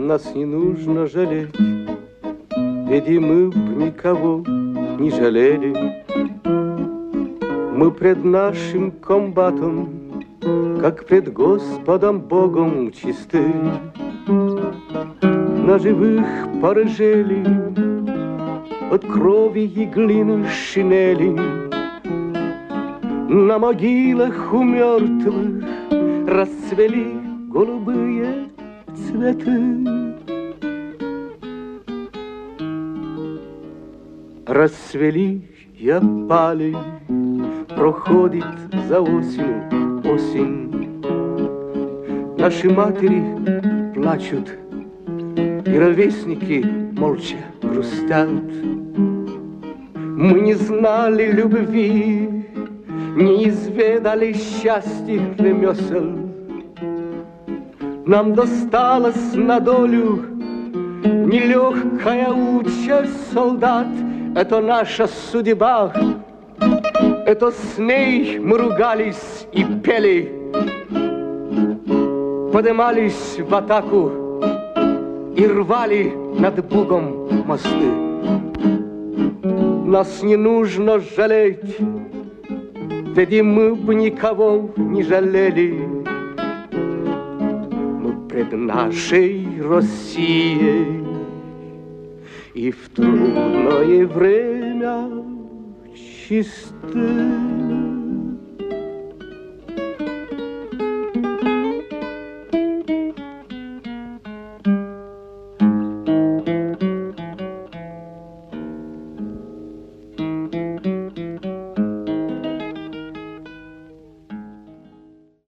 нас не нужно жалеть, ведь и мы б никого не жалели. Мы пред нашим комбатом, как пред Господом Богом чисты, на живых порыжели от крови и глины шинели. На могилах у мертвых расцвели голубые цветы. Расцвели и опали, проходит за осень осень. Наши матери плачут, и ровесники молча грустят. Мы не знали любви, не изведали счастья ремесел. Нам досталось на долю нелегкая участь солдат. Это наша судьба, это с ней мы ругались и пели, поднимались в атаку и рвали над Богом мосты. Нас не нужно жалеть, ведь и мы бы никого не жалели. Мы пред нашей Россией и в трудное время чисты.